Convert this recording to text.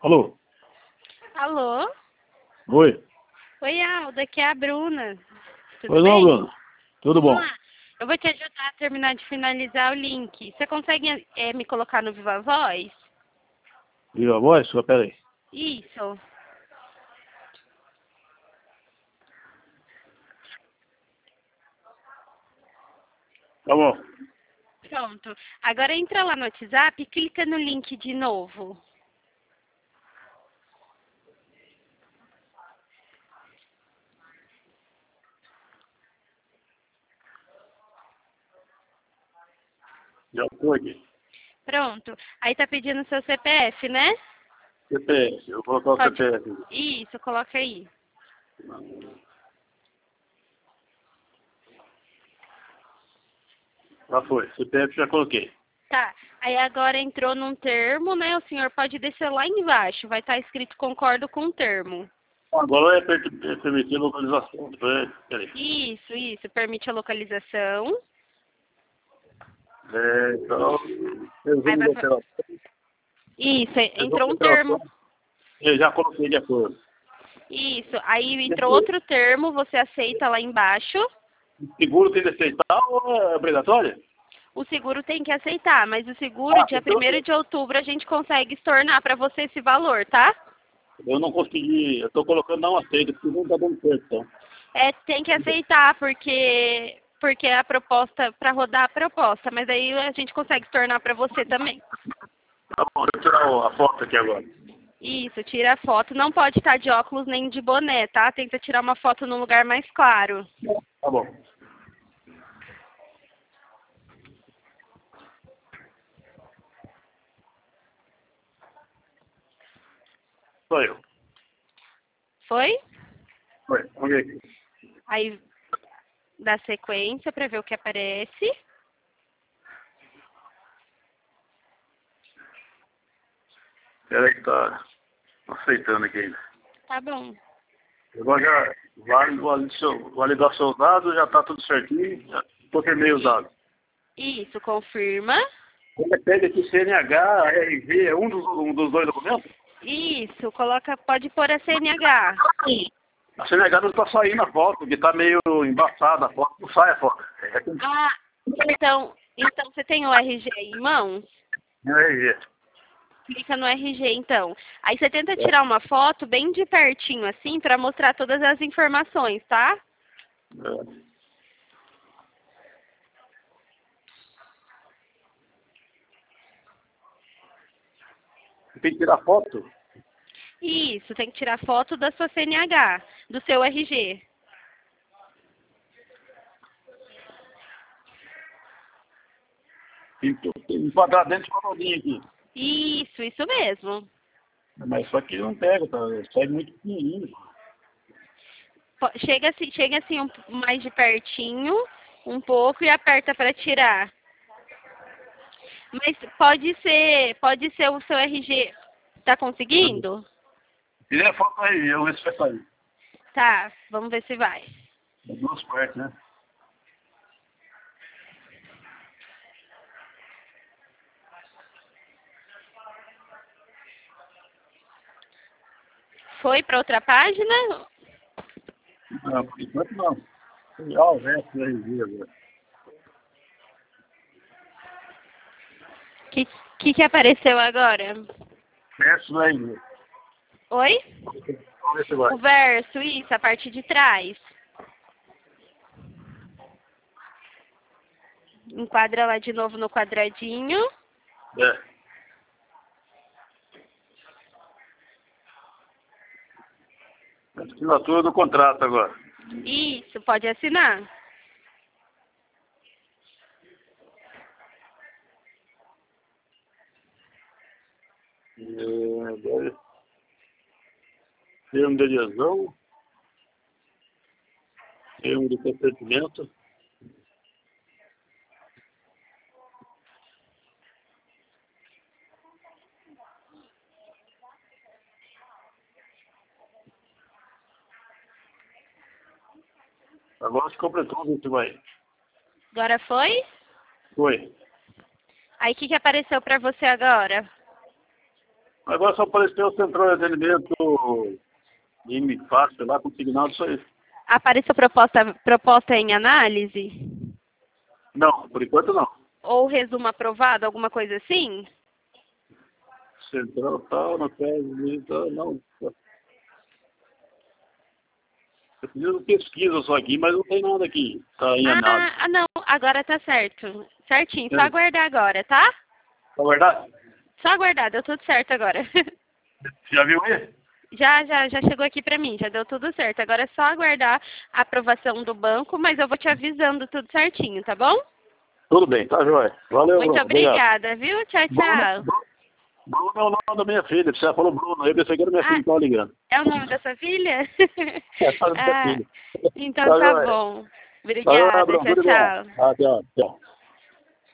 Alô? Alô? Oi? Oi, Alda, aqui é a Bruna. Tudo Pois não, bem? Bruno? Tudo bom? Vamos lá. Eu vou te ajudar a terminar de finalizar o link. Você consegue me colocar no Viva Voz? Viva a voz? Só pera aí. Isso. Tá bom. Pronto. Agora entra lá no WhatsApp e clica no link de novo. Já foi aqui. Pronto. Aí tá pedindo seu CPF, né? CPF. Eu vou colocar o Pode... CPF. Isso, coloca aí. Já foi. CPF já coloquei. Tá. Aí agora entrou num termo, né? O senhor pode descer lá embaixo. Vai estar escrito concordo com o termo. Agora é permitir localização. Peraí. Isso. Permite a localização. Então, Aí resumo vai... da operação. Isso, Resumo entrou da um termo. operação. Eu já coloquei de acordo. Isso, aí entrou outro termo, você aceita lá embaixo. Seguro tem que aceitar ou é obrigatório? O seguro tem que aceitar, mas o seguro, dia Então, 1º de outubro, a gente consegue estornar para você esse valor, tá? eu não consegui. Eu tô colocando não aceita, porque não tá dando certo, então. Tem que aceitar, porque é a proposta, para rodar a proposta, mas aí a gente consegue estornar para você também. Tá bom, deixa eu tirar a foto aqui agora. Isso, tira a foto. Não pode estar de óculos nem de boné, tá? Tenta tirar uma foto num lugar mais claro. Tá bom. Sou eu. Foi? Oi, vamos ver aqui. Aí dá sequência para ver o que aparece. Espera aí que tá aceitando aqui ainda. Tá bom. Agora já validar seus dados, já tá tudo certinho. Já confirmei os dados. Isso, confirma. Você pede aqui CNH, RG, é um dos dois documentos? Isso, coloca, pode pôr a CNH. A CNH não tá saindo a foto, porque tá meio embaçada a foto, não sai a foto. Ah, então você tem o RG aí em mãos? É RG. Clica no RG então. Aí você tenta tirar uma foto bem de pertinho assim para mostrar todas as informações, tá? É. Tem que tirar foto? Isso, tem que tirar foto da sua CNH, do seu RG. Tem que enquadrar dentro de uma rodinha aqui. Isso mesmo. Mas isso aqui não pega, tá? Sai muito pequenininho. Chega assim mais de pertinho, um pouco e aperta para tirar. Mas pode ser o seu RG. Tá conseguindo? Tirei a foto aí, eu vou ver se vai sair. Tá, vamos ver se vai. É duas partes, né? Foi para outra página? Não, por enquanto não. Olha o resto do RG agora. Que apareceu agora? Resto do RG. Oi? Vamos ver se vai. O verso, isso, a parte de trás. Enquadra lá de novo no quadradinho. É. A assinatura do contrato agora. Isso, pode assinar. Agora, termo de adesão, termo de consentimento. Agora se completou, a gente vai. Agora foi? Foi. Aí o que apareceu para você agora? Agora só apareceu o central de atendimento em fácil lá, consignado, isso aí. Apareceu proposta em análise? Não, por enquanto não. Ou resumo aprovado, alguma coisa assim? Central tal, não quer, não. Eu fiz uma pesquisa só aqui, mas não tem nada aqui. Tá em análise. Não, agora tá certo. Certinho, só É. aguardar agora, tá? Tá verdade? Só aguardar, deu tudo certo agora. Já viu aí? Já chegou aqui pra mim, já deu tudo certo. Agora é só aguardar a aprovação do banco, mas eu vou te avisando tudo certinho, tá bom? Tudo bem, tá joia. Valeu, Muito Bruno. obrigada, viu? Tchau, tchau. Bruno é o nome da minha filha. Você falou Bruno, eu pensei que era minha filha que estava ligando. É o nome da sua filha? É, a minha filha. Então tá joia. bom. Tá joia, Obrigada, Bruno, tchau, tudo bom. tchau. Tchau, tchau.